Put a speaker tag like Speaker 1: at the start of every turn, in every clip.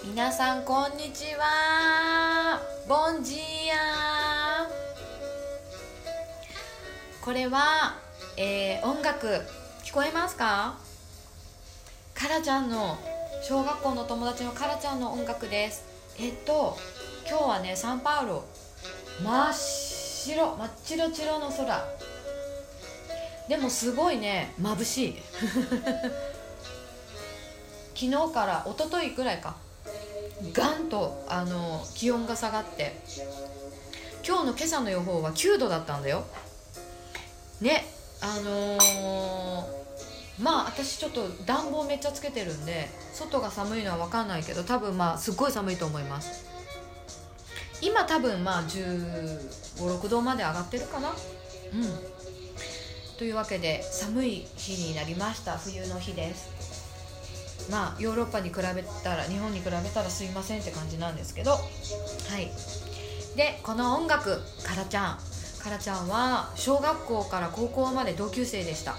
Speaker 1: 皆さんこんにちは。ボンジーヤ。これは、音楽聞こえますか？カラちゃんの小学校の友達のカラちゃんの音楽です。今日はね、サンパウロ真っ白白の空でもすごいね、眩しい昨日から一昨日くらいか、ガンと気温が下がって、今日朝の予報は9度だったんだよね。私ちょっと暖房めっちゃつけてるんで外が寒いのは分かんないけど、多分すっごい寒いと思います。今多分15、6度まで上がってるかな。というわけで寒い日になりました。冬の日です。ヨーロッパに比べたら、日本に比べたらすいませんって感じなんですけど、はい。で、この音楽、カラちゃんは小学校から高校まで同級生でした。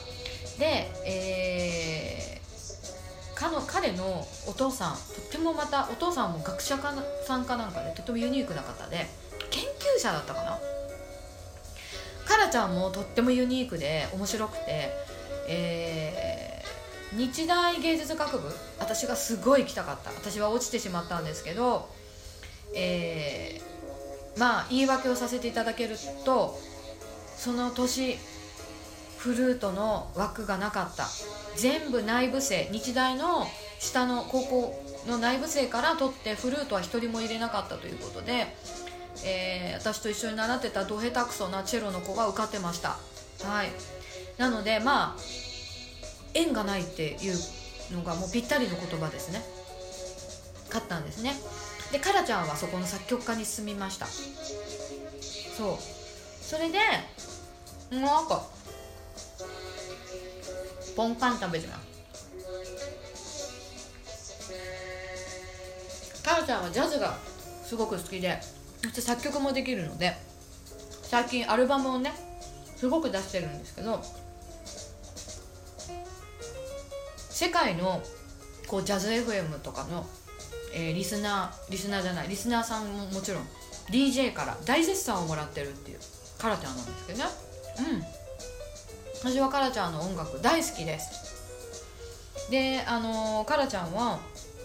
Speaker 1: で、彼のお父さん、とってもまたお父さんも学者さんかなんかでとてもユニークな方で、研究者だったかな。カラちゃんもとってもユニークで面白くて、日大芸術学部、私がすごい行きたかった。私は落ちてしまったんですけど、言い訳をさせていただけると、その年フルートの枠がなかった。全部内部生、日大の下の高校の内部生から取って、フルートは一人も入れなかったということで、私と一緒に習ってたド下手くそなチェロの子が受かってました。はい。なので縁がないっていうのがもうぴったりの言葉ですね。勝ったんですね。で、カラちゃんはそこの作曲家に進みました。それでなんかポンカン食べてます。カラちゃんはジャズがすごく好きで、そして作曲もできるので、最近アルバムをねすごく出してるんですけど、世界のジャズ FM とかの、リスナーさんももちろん DJ から大絶賛をもらってるっていうカラちゃんなんですけどね。私はカラちゃんの音楽大好きです。で、カラちゃんは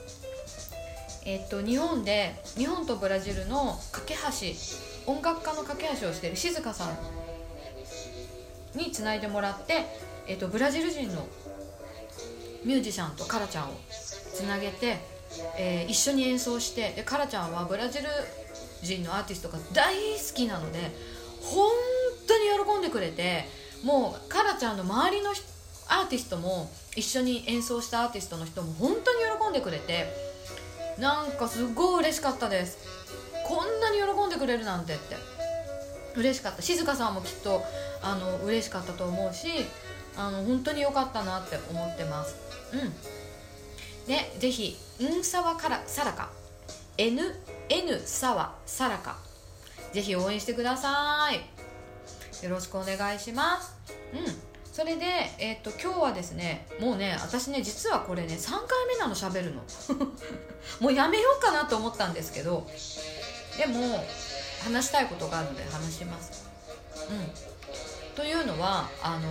Speaker 1: 日本とブラジルの架け橋、音楽家の架け橋をしている静香さんにつないでもらって、ブラジル人のミュージシャンとカラちゃんをつなげて、一緒に演奏して、でカラちゃんはブラジル人のアーティストが大好きなので本当に喜んでくれて、もうカラちゃんの周りのアーティストも、一緒に演奏したアーティストの人も本当に喜んでくれて、なんかすごい嬉しかったです。こんなに喜んでくれるなんてって嬉しかった。静香さんもきっと嬉しかったと思うし、本当に良かったなって思ってます。で、ぜひさわさらか N さわさらか、ぜひ応援してください。よろしくお願いします。それで、今日はですね、もうね、私ね、実はこれね3回目なの、喋るのもうやめようかなと思ったんですけど、でも話したいことがあるので話します。というのは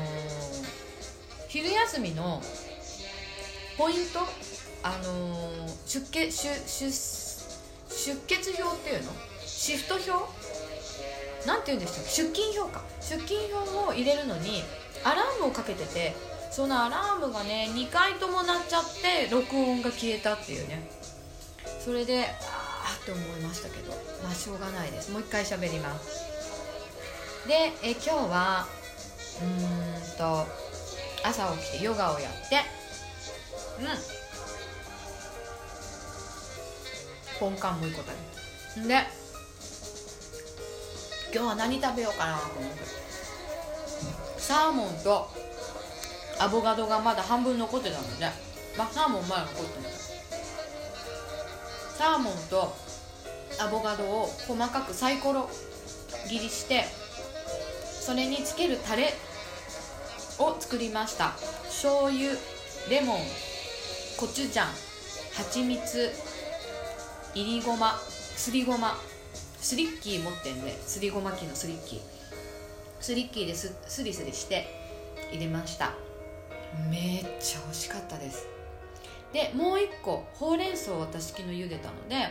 Speaker 1: 昼休みのポイント、出欠表っていうの、シフト表なんて言うんでしたっけ、出勤表を入れるのにアラームをかけてて、そのアラームがね2回とも鳴っちゃって録音が消えたっていうね。それでって思いましたけど、しょうがないです。もう一回喋ります。で、今日は朝起きてヨガをやって、ポンカンもいいことある。で、今日は何食べようかなと思って、サーモンとアボカドがまだ半分残ってたので、サーモンまだ残ってない。サーモンとアボカドを細かくサイコロ切りして、それにつけるタレを作りました。醤油、レモン、コチュジャン、蜂蜜、 いりごますりごま、スリッキー持ってんで、すりごま機のスリッキーでスリスリして入れました。めっちゃ美味しかったです。でもう一個ほうれん草を私昨日茹でたので、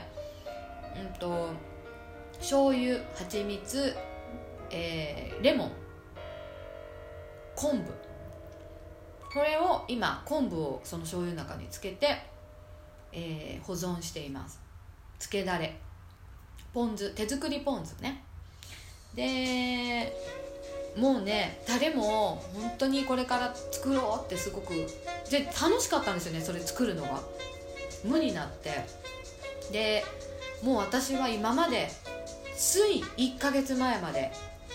Speaker 1: 醤油、蜂蜜、レモン、昆布、これを今昆布をその醤油の中につけて、保存しています。つけだれポン酢、手作りポン酢ね。でもうね、タレも本当にこれから作ろうってすごくで楽しかったんですよね、それ作るのが無になって。でもう私は今までつい1ヶ月前まで、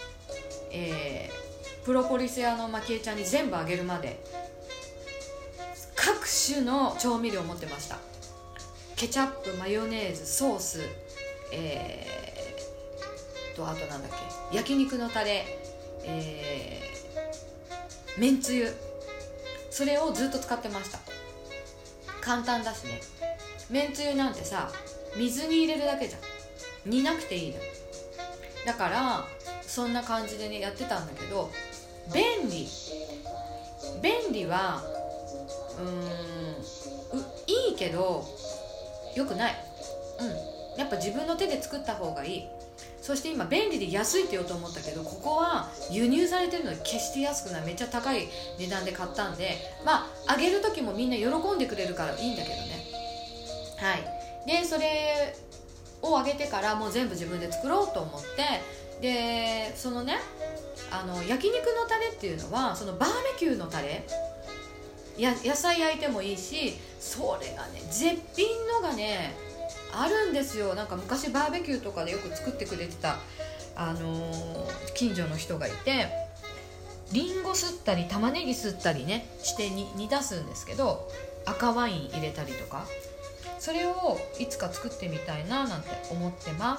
Speaker 1: プロポリス屋のマキエちゃんに全部あげるまで各種の調味料を持ってました。ケチャップ、マヨネーズ、ソース、あとなんだっけ、焼肉のタレ、めんつゆ、それをずっと使ってました。簡単だしね。めんつゆなんてさ、水に入れるだけじゃん、煮なくていいの。だからそんな感じでねやってたんだけど、便利はいいけど良くない。やっぱ自分の手で作った方がいい。そして今便利で安いって言おうと思ったけど、ここは輸入されてるので決して安くない、めっちゃ高い値段で買ったんで、あげる時もみんな喜んでくれるからいいんだけどね。はい。でそれをあげてからもう全部自分で作ろうと思って、でそのね、焼肉のタレっていうのはそのバーベキューのタレ、野菜焼いてもいいし、それがね絶品のがねあるんですよ。なんか昔バーベキューとかでよく作ってくれてた、近所の人がいて、リンゴすったり玉ねぎすったりねして煮出すんですけど、赤ワイン入れたりとか、それをいつか作ってみたいななんて思ってます。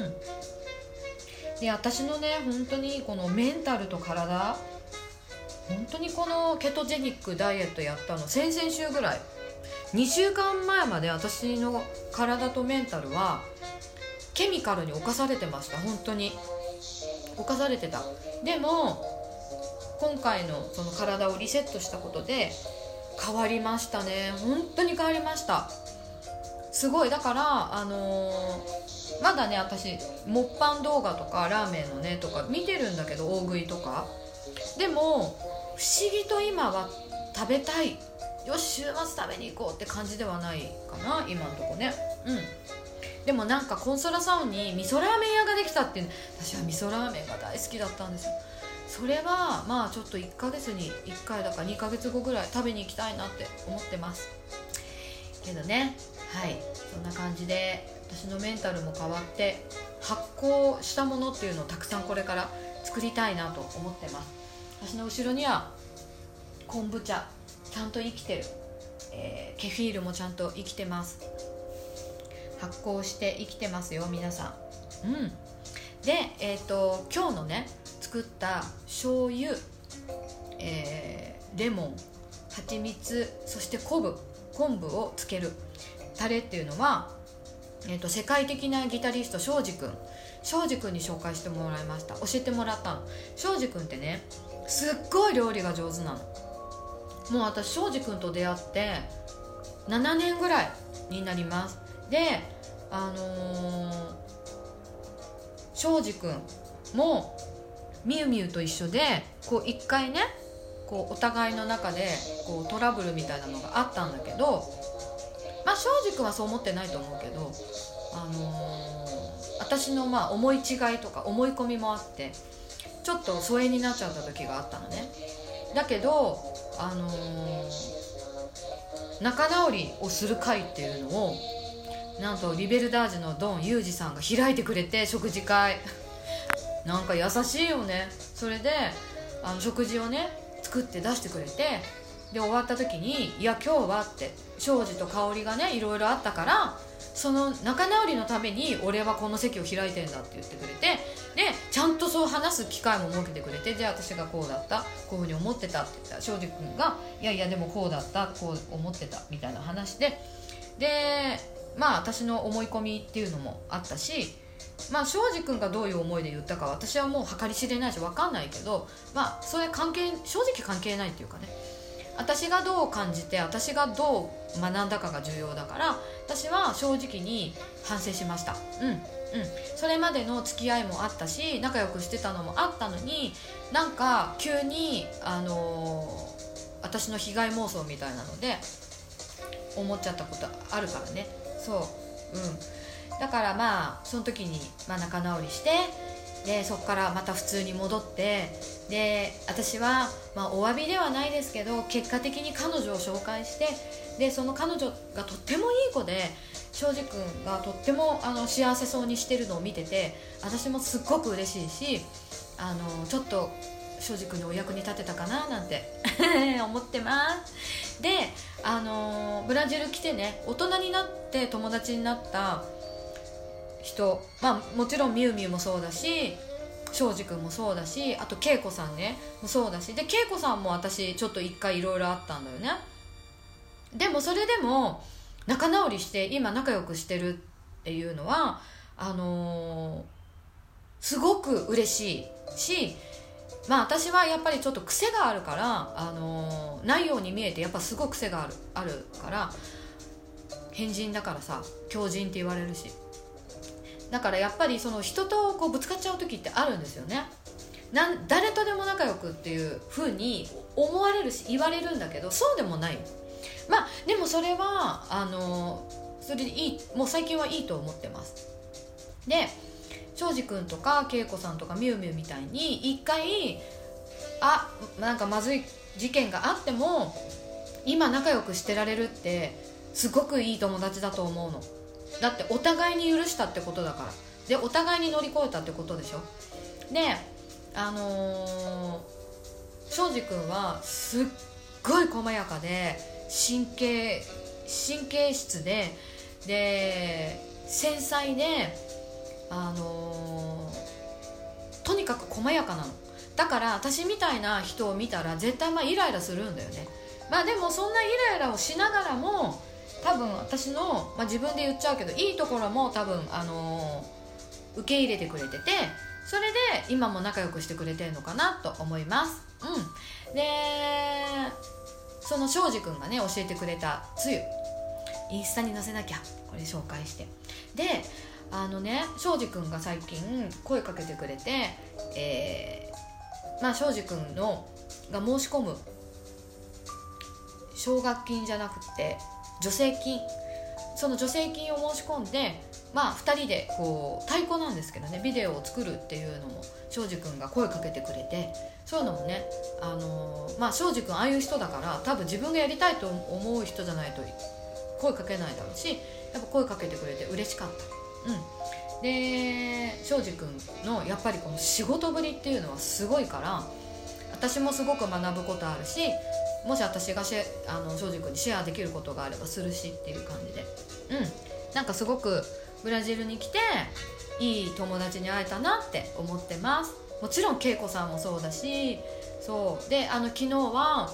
Speaker 1: で私のね本当にこのメンタルと体、本当にこのケトジェニックダイエットやったの先々週ぐらい、2週間前まで私の体とメンタルはケミカルに侵されてました。本当に侵されてた。でも今回のその体をリセットしたことで変わりましたね。本当に変わりました。すごい。だからまだね私モッパン動画とかラーメンのねとか見てるんだけど、大食いとかでも不思議と今は食べたい、よし週末食べに行こうって感じではないかな今のとこね。でもなんかコンソラサウンに味噌ラーメン屋ができたっていう、私は味噌ラーメンが大好きだったんですよ。それはちょっと1ヶ月に1回だか2ヶ月後ぐらい食べに行きたいなって思ってますけどね。はい、そんな感じで私のメンタルも変わって、発酵したものっていうのをたくさんこれから作りたいなと思ってます。私の後ろには昆布茶ちゃんと生きてる、ケフィールもちゃんと生きてます。発酵して生きてますよ皆さん。で今日のね作った醤油、レモン、蜂蜜、そして昆布をつけるタレっていうのは、世界的なギタリスト庄司くんに紹介してもらいました。教えてもらったの。庄司くんってねすっごい料理が上手なの。もう私庄司くんと出会って7年ぐらいになります。で庄司くんもみゆみゆと一緒で一回ねお互いの中でトラブルみたいなのがあったんだけど、庄司くんはそう思ってないと思うけど、私の思い違いとか思い込みもあってちょっと疎遠になっちゃった時があったのね。だけど仲直りをする会っていうのをなんとリベルダージのドンユージさんが開いてくれて、食事会なんか優しいよね。それで食事をね作って出してくれて、で終わった時にいや今日はって庄司と香織がねいろいろあったから、その仲直りのために俺はこの席を開いてんだって言ってくれて、でちゃんとそう話す機会も設けてくれて、じゃあ私がこうだった、こういうふうに思ってたって言ったら庄司君がいやいやでもこうだった、こう思ってたみたいな話で、 まあ私の思い込みっていうのもあったし、まあ庄司君がどういう思いで言ったか私はもう計り知れないし分かんないけど、まあそれ正直関係ないっていうかね、私がどう感じて私がどう学んだかが重要だから、私は正直に反省しました。それまでの付き合いもあったし仲良くしてたのもあったのに、なんか急に私の被害妄想みたいなので思っちゃったことあるからね。だからまあその時に、まあ、仲直りして、でそこからまた普通に戻って、で私は、まあ、お詫びではないですけど結果的に彼女を紹介して、でその彼女がとってもいい子で、庄司君がとっても幸せそうにしてるのを見てて、私もすっごく嬉しいし、ちょっと庄司君にお役に立てたかななんて思ってます。でブラジル来てね、大人になって友達になった人、まあもちろんみゆみゆもそうだし庄司君もそうだし、あと恵子さんねもそうだし、で恵子さんも私ちょっと一回いろいろあったんだよね。でもそれでも仲直りして今仲良くしてるっていうのはすごく嬉しいし、まあ私はやっぱりちょっと癖があるからないように見えてやっぱすごく癖があるから、変人だからさ狂人って言われるし、だからやっぱりその人とこうぶつかっちゃう時ってあるんですよね。誰とでも仲良くっていう風に思われるし言われるんだけど、そうでもない。まあでもそれはそれでいい、もう最近はいいと思ってます。で庄司君とか恵子さんとかみゆみゆみたいに一回なんかまずい事件があっても今仲良くしてられるってすごくいい友達だと思うの。だってお互いに許したってことだから。でお互いに乗り越えたってことでしょ。で庄司君はすっごい細やかで神経質で繊細でとにかく細やかなの。だから私みたいな人を見たら絶対イライラするんだよね。まあでもそんなイライラをしながらも多分私の、自分で言っちゃうけどいいところも多分受け入れてくれてて、それで今も仲良くしてくれてるのかなと思います。でその庄司君がね教えてくれたつゆインスタに載せなきゃ、これ紹介して、で庄司君が最近声かけてくれて、庄司君が申し込む奨学金じゃなくて助成金、その助成金を申し込んで、2人でこう太鼓なんですけどねビデオを作るっていうのも庄司君が声かけてくれて、そういうのもね庄司君ああいう人だから多分自分がやりたいと思う人じゃないと声かけないだろうし、やっぱ声かけてくれて嬉しかった。で庄司君のやっぱりこの仕事ぶりっていうのはすごいから、私もすごく学ぶことあるし、もし私が庄司君にシェアできることがあればするしっていう感じで、なんかすごくブラジルに来ていい友達に会えたなって思ってます。もちろん恵子さんもそうだし、そうで昨日は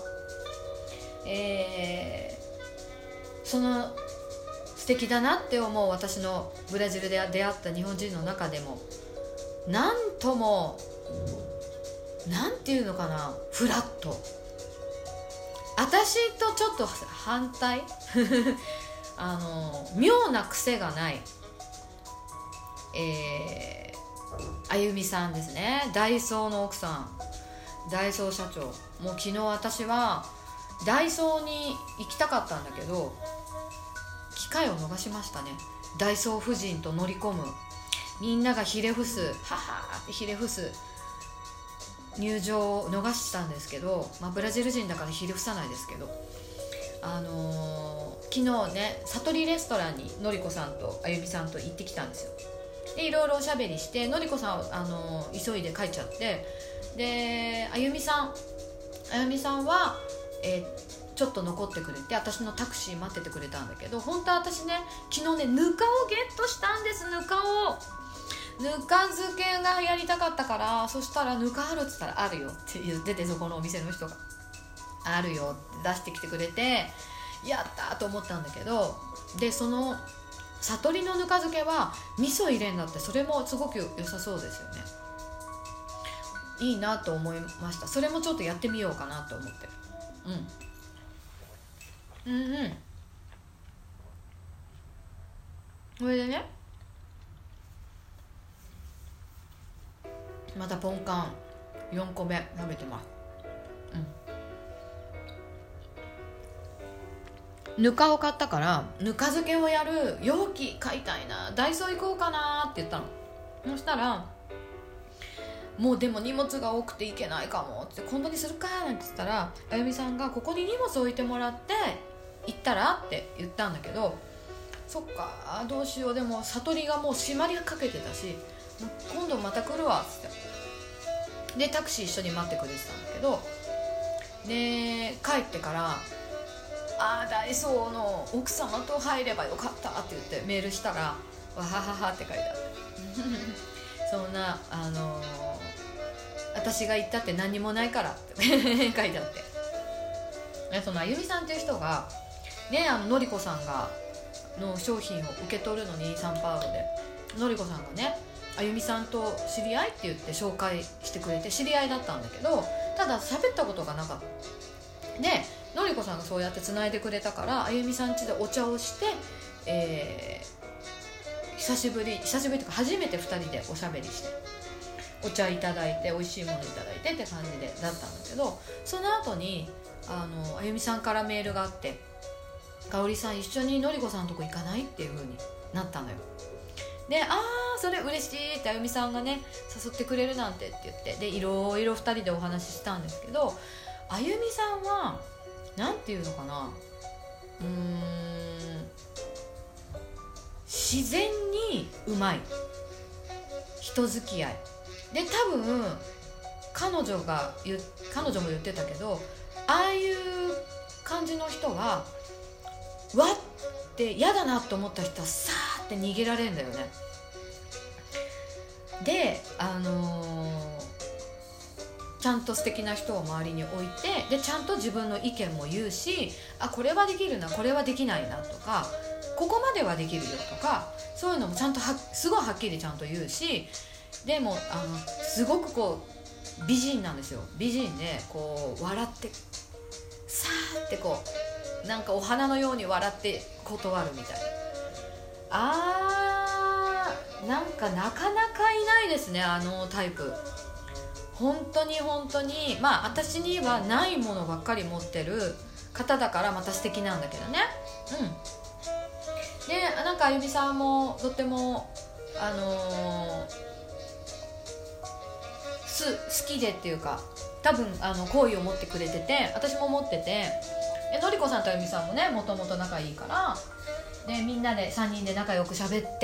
Speaker 1: その素敵だなって思う私のブラジルで出会った日本人の中でもなんともなんていうのかな、フラット、私とちょっと反対妙な癖がないあゆみさんですね。ダイソーの奥さん、ダイソー社長。もう昨日私はダイソーに行きたかったんだけど機会を逃しましたね。ダイソー夫人と乗り込む、みんながひれ伏す、ははってひれ伏す入場を逃したんですけど、ブラジル人だからひれ伏さないですけど、昨日ね悟りレストランにのりこさんとあゆみさんと行ってきたんですよ。でいろいろおしゃべりして、のりこさん急いで帰っちゃって、であゆみさんは、ちょっと残ってくれて私のタクシー待っててくれたんだけど、本当は私ね昨日ねぬかをゲットしたんです。ぬか漬けがやりたかったから、そしたらぬかあるっつったらあるよって言ってて、そこのお店の人があるよって出してきてくれてやったと思ったんだけど、でその悟りのぬか漬けは味噌入れんだって、それもすごく良さそうですよね。いいなと思いました。それもちょっとやってみようかなと思ってる。それでね、またポンカン4個目食べてます。ぬかを買ったからぬか漬けをやる容器買いたいな、ダイソー行こうかなって言ったの。そしたらもうでも荷物が多くて行けないかもって、今度にするかなんて言ったら、あゆみさんがここに荷物置いてもらって行ったらって言ったんだけど、そっかどうしよう、でも悟りがもう閉まりかけてたし、今度また来るわっつって、でタクシー一緒に待ってくれてたんだけど、で帰ってからダイソーの奥様と入ればよかったって言ってメールしたら、わはははって書いてあってそんな私が言ったって何にもないからって書いてあって、そのあゆみさんっていう人がね、のりこさんがの商品を受け取るのにサンパウロで、のりこさんがねあゆみさんと知り合いって言って紹介してくれて知り合いだったんだけど、ただ喋ったことがなかったで、のりこさんがそうやってつないでくれたから、あゆみさん家でお茶をして、久しぶりというか初めて2人でおしゃべりしてお茶いただいて美味しいものいただいてって感じでだったんだけど、その後にあゆみさんからメールがあって、かおりさん一緒にのりこさんのとこ行かないっていう風になったのよ。でそれ嬉しいってあゆみさんがね誘ってくれるなんてって言って、でいろいろ2人でお話ししたんですけど、あゆみさんはなんていうのかな、自然にうまい人付き合いで、多分彼女も言ってたけど、ああいう感じの人はわって嫌だなと思った人はさーって逃げられるんだよね。でちゃんと素敵な人を周りに置いて、でちゃんと自分の意見も言うし、これはできるなこれはできないなとか、ここまではできるよとか、そういうのもちゃんとすごいはっきりちゃんと言うし、でもすごくこう美人なんですよ。美人でこう笑ってさーってこうなんかお花のように笑って断るみたいな。なんかなかなかいないですね、あのタイプ。本当に私にはないものばっかり持ってる方だからまた素敵なんだけどね。でなんかあゆみさんもとっても好きでっていうか、多分好意を持ってくれてて、私も持ってて、でのりこさんとあゆみさんもねもともと仲いいから、でみんなで3人で仲良く喋って、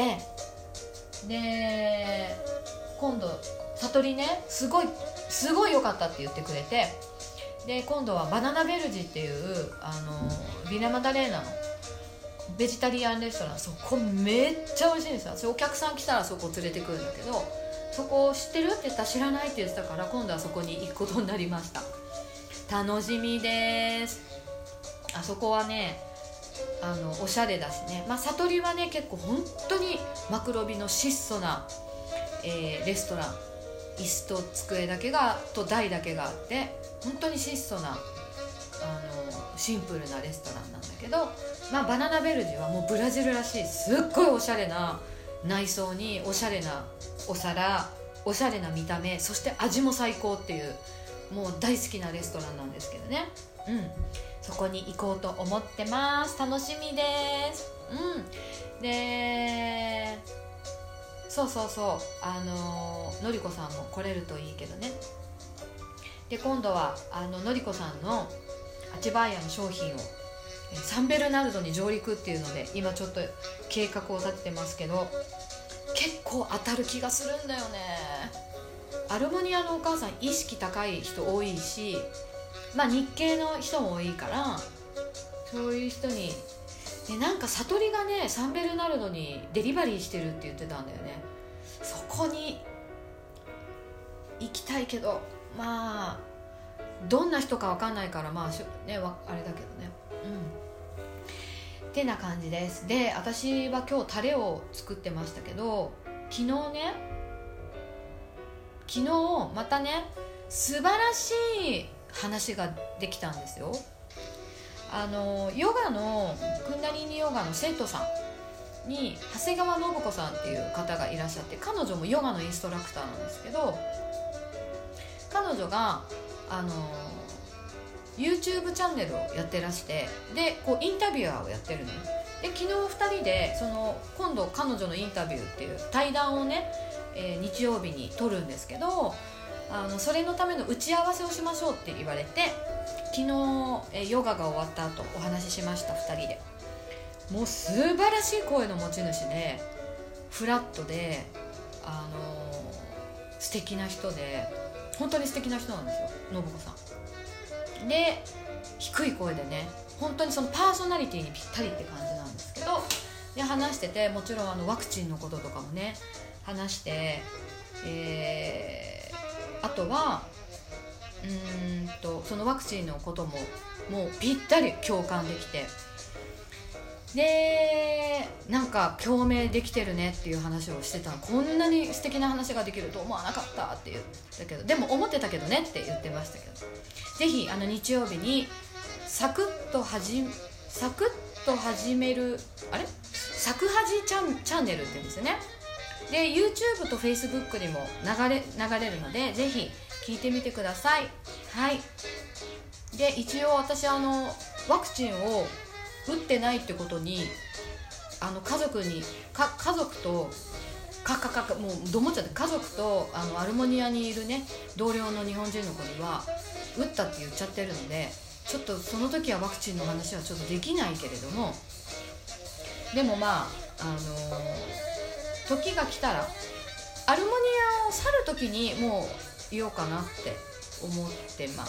Speaker 1: で今度悟りねすごい良かったって言ってくれて、で今度はバナナベルジっていうビラマダレーナのベジタリアンレストラン、そこめっちゃ美味しいんですよ。お客さん来たらそこ連れてくるんだけど、そこ知ってるって言ったら知らないって言ってたから、今度はそこに行くことになりました。楽しみです。あそこはねおしゃれだしね、悟りはね結構本当にマクロビの質素な、レストラン、椅子と机だけがと台だけがあって、本当に質素なシンプルなレストランなんだけど、バナナベルジはもうブラジルらしいすっごいおしゃれな内装におしゃれなお皿、おしゃれな見た目、そして味も最高っていうもう大好きなレストランなんですけどね。そこに行こうと思ってます。楽しみです。でそうのりこさんも来れるといいけどね。で今度はのりこさんのアチバーヤの商品をサンベルナルドに上陸っていうので今ちょっと計画を立ててますけど、結構当たる気がするんだよね。アルモニアのお母さん意識高い人多いし、日系の人も多いから、そういう人にでなんか悟りがねサンベルナルドにデリバリーしてるって言ってたんだよね。そこに行きたいけどどんな人か分かんないからあれだけどね。 てな感じです。で、私は今日タレを作ってましたけど、昨日またね素晴らしい話ができたんですよ。ヨガのクンダリーニヨガの生徒さんに長谷川信子さんっていう方がいらっしゃって、彼女もヨガのインストラクターなんですけど、彼女がYouTube チャンネルをやってらして、でこうインタビュアーをやってるのよ。で昨日2人で今度彼女のインタビューっていう対談をね、日曜日に撮るんですけど、それのための打ち合わせをしましょうって言われて、昨日ヨガが終わった後お話ししました。2人でもう素晴らしい声の持ち主で、フラットで素敵な人で、本当に素敵な人なんですよ、信子さんで。低い声でね、本当にそのパーソナリティにぴったりって感じなんですけど、で話してて、もちろんワクチンのこととかもね話して、あとはそのワクチンのことももうぴったり共感できて、でなんか共鳴できてるねっていう話をしてたの。こんなに素敵な話ができると思わなかったって言ったけど、でも思ってたけどねって言ってましたけど、ぜひ日曜日にサクッと始めるサクハジチャンネルって言うんですよね。で YouTube と Facebook にも流れるので、ぜひ聞いてみてください。はい。で一応私ワクチンを打ってないってことに家族ともうどもっちゃって、家族とアルモニアにいるね同僚の日本人の子には打ったって言っちゃってるので、ちょっとその時はワクチンの話はちょっとできないけれども、でもまあ時が来たらアルモニアを去る時にもう言おうかなって思ってます。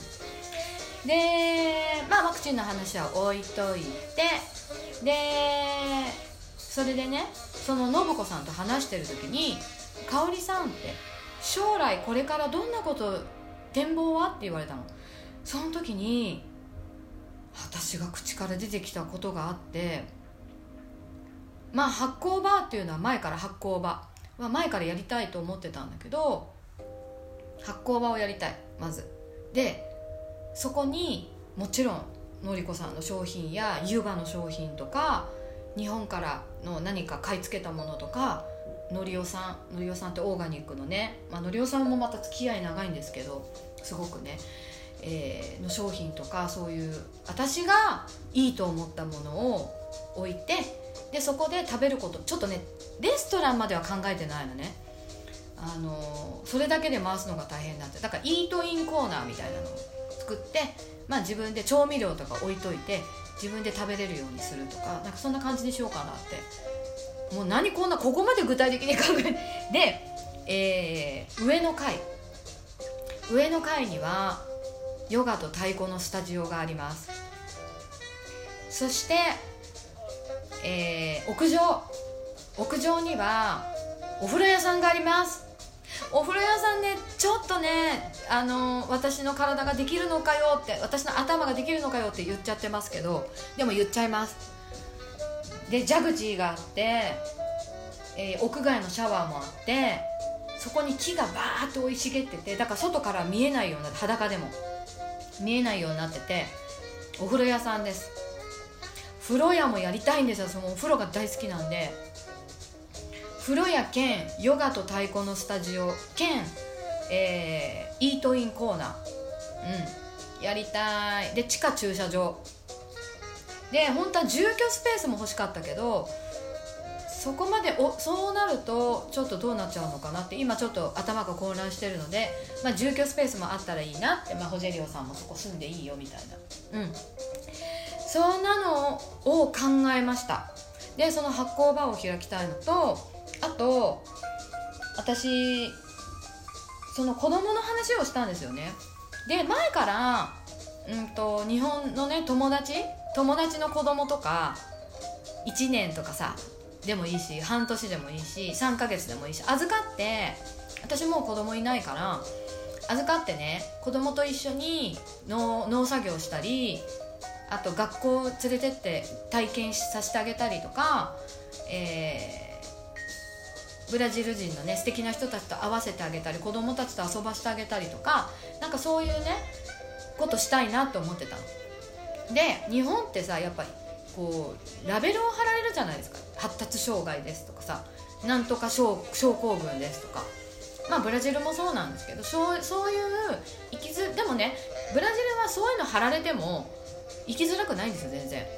Speaker 1: でワクチンの話は置いといて、でそれでね、その信子さんと話してる時に、香織さんって将来これからどんなこと展望はって言われたの。その時に私が口から出てきたことがあって、発酵バーっていうのは前から前からやりたいと思ってたんだけど、発酵場をやりたいまずで、そこにもちろんのりこさんの商品や湯葉の商品とか、日本からの何か買い付けたものとか、のりおさんってオーガニックのね、のりおさんもまた付き合い長いんですけど、すごくね、の商品とか、そういう私がいいと思ったものを置いて、でそこで食べること、ちょっとねレストランまでは考えてないのね。それだけで回すのが大変だって、だからイートインコーナーみたいなのを作って、自分で調味料とか置いといて自分で食べれるようにするとか、なんかそんな感じにしようかなって。もうここまで具体的に考えで、上の階にはヨガと太鼓のスタジオがあります。そして、屋上にはお風呂屋さんがあります。お風呂屋さんね、ちょっとね私の体ができるのかよって、私の頭ができるのかよって言っちゃってますけど、でも言っちゃいます。でジャグジーがあって、屋外のシャワーもあって、そこに木がバーッと生い茂ってて、だから外から見えないような、裸でも見えないようになってて、お風呂屋さんです。風呂屋もやりたいんですよ。そのお風呂が大好きなんで、風呂屋兼ヨガと太鼓のスタジオ兼、イートインコーナー、やりたい。で地下駐車場で、本当は住居スペースも欲しかったけど、そこまでそうなるとちょっとどうなっちゃうのかなって、今ちょっと頭が混乱してるので、住居スペースもあったらいいなって、ホジェリオさんもそこ住んでいいよみたいな、そんなのを考えました。でその発酵バーを開きたいのと、あと私その子供の話をしたんですよね。で前から日本のね友達の子供とか1年とかさでもいいし、半年でもいいし、3ヶ月でもいいし、預かって、私もう子供いないから預かってね、子供と一緒に農作業したり、 あと学校連れてって体験させてあげたりとか、ブラジル人のね素敵な人たちと会わせてあげたり、子供たちと遊ばせてあげたりとか、なんかそういうねことしたいなと思ってたので、日本ってさやっぱりこうラベルを貼られるじゃないですか。発達障害ですとかさ、なんとか症候群ですとか、まあブラジルもそうなんですけど、そういうでもね、ブラジルはそういうの貼られても生きづらくないんですよ全然。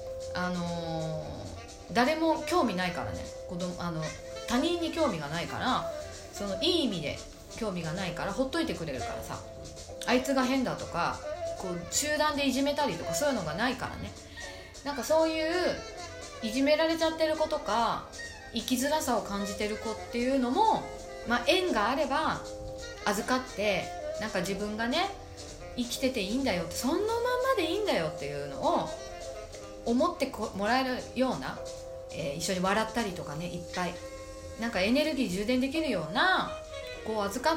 Speaker 1: 誰も興味ないからね、他人に興味がないから、そのいい意味で興味がないからほっといてくれるからさ、あいつが変だとかこう集団でいじめたりとかそういうのがないからね。なんかそういういじめられちゃってる子とか生きづらさを感じてる子っていうのも、まあ、縁があれば預かって、なんか自分がね生きてていいんだよって、そのまんまでいいんだよっていうのを思ってもらえるような、一緒に笑ったりとかね、いっぱいなんかエネルギー充電できるようなこう預かって、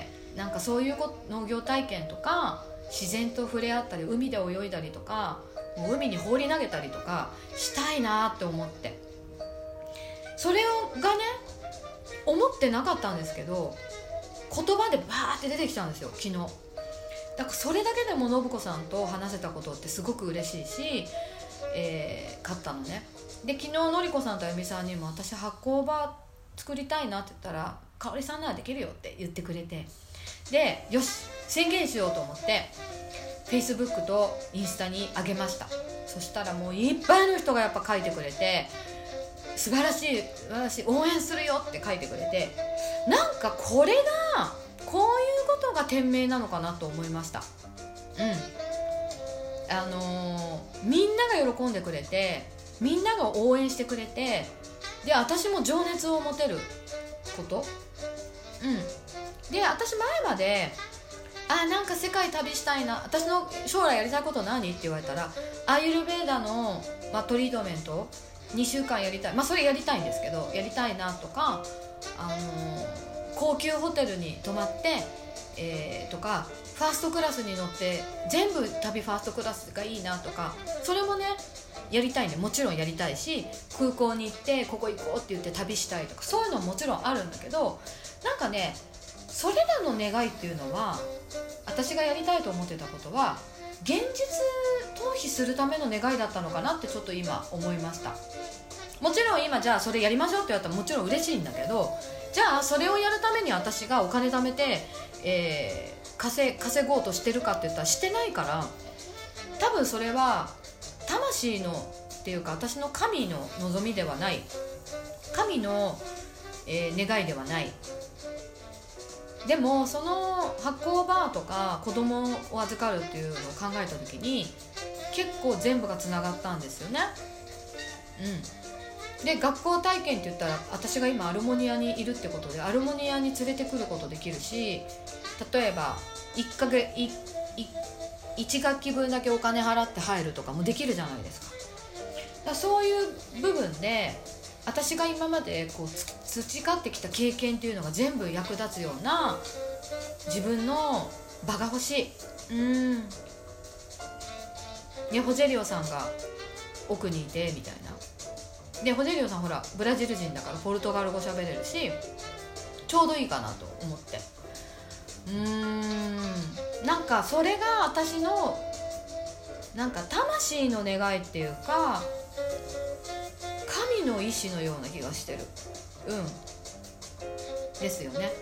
Speaker 1: なんかそういう農業体験とか自然と触れ合ったり、海で泳いだりとか、もう海に放り投げたりとかしたいなって思って、それがね思ってなかったんですけど、言葉でバーって出てきたんですよ昨日。だからそれだけでも信子さんと話せたことってすごく嬉しいし、勝ったのね。で昨日のりこさんとあゆみさんにも、私発酵バー作りたいなって言ったら、かおりさんならできるよって言ってくれて、でよし宣言しようと思ってFacebook とインスタに上げました。そしたらもういっぱいの人がやっぱ書いてくれて、素晴らしい応援するよって書いてくれて、なんかこれがこういうことが天命なのかなと思いました。みんなが喜んでくれて、みんなが応援してくれて、で私も情熱を持てること、で私前までなんか世界旅したいな、私の将来やりたいこと何って言われたら、アーユルヴェーダの、トリートメント2週間やりたい、それやりたいんですけど、やりたいなとか、高級ホテルに泊まって、とかファーストクラスに乗って全部旅ファーストクラスがいいなとか、それもねやりたいね、もちろんやりたいし、空港に行ってここ行こうって言って旅したいとか、そういうのももちろんあるんだけど、なんかねそれらの願いっていうのは、私がやりたいと思ってたことは現実逃避するための願いだったのかなってちょっと今思いました。もちろん今じゃあそれやりましょうって言われたらもちろん嬉しいんだけど、じゃあそれをやるために私がお金貯めて、稼ごうとしてるかって言ったらしてないから、多分それは魂のっていうか、私の神の望みではない、神の、願いではない。でもその発酵バーとか子供を預かるっていうのを考えた時に、結構全部がつながったんですよね。で学校体験って言ったら、私が今アルモニアにいるってことで、アルモニアに連れてくることできるし、例えば1学期分だけお金払って入るとかもできるじゃないですか。だからそういう部分で私が今までこう培ってきた経験っていうのが全部役立つような自分の場が欲しい。ね、ホジェリオさんが奥にいてみたいな。でホジェリオさんほらブラジル人だからポルトガル語喋れるし、ちょうどいいかなと思って、なんかそれが私のなんか魂の願いっていうか、神の意志のような気がしてる。ですよね。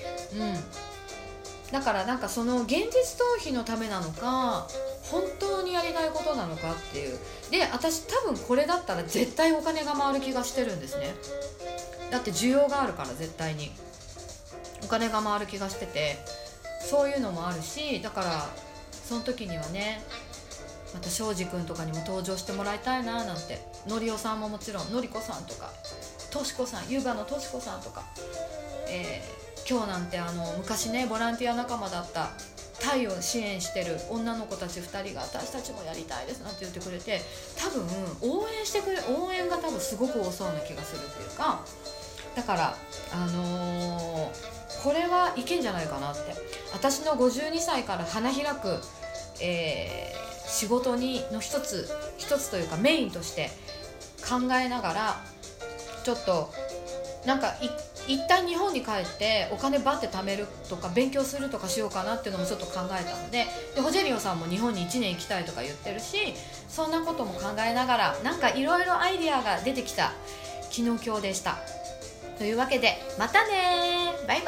Speaker 1: だからなんかその現実逃避のためなのか、本当にやりたいことなのかっていう。で私多分これだったら絶対お金が回る気がしてるんですね。だって需要があるから、絶対にお金が回る気がしてて、そういうのもあるし、だからその時にはね、また庄司君とかにも登場してもらいたいななんて、のりおさんももちろん、のりこさんとかとしこさん、ゆばのとしこさんとか、今日なんて昔ねボランティア仲間だったタイを支援してる女の子たち2人が、私たちもやりたいですなんて言ってくれて、多分応援が多分すごく多そうな気がするっていうか、だからこれはいけんじゃないかなって。私の52歳から花開く、 仕事の一つというかメインとして考えながら、ちょっとなんか一旦日本に帰ってお金バッて貯めるとか勉強するとかしようかなっていうのもちょっと考えたので、ホジェリオさんも日本に1年行きたいとか言ってるし、そんなことも考えながらなんかいろいろアイディアが出てきた昨日今日でした。というわけでまたね、バイバイ。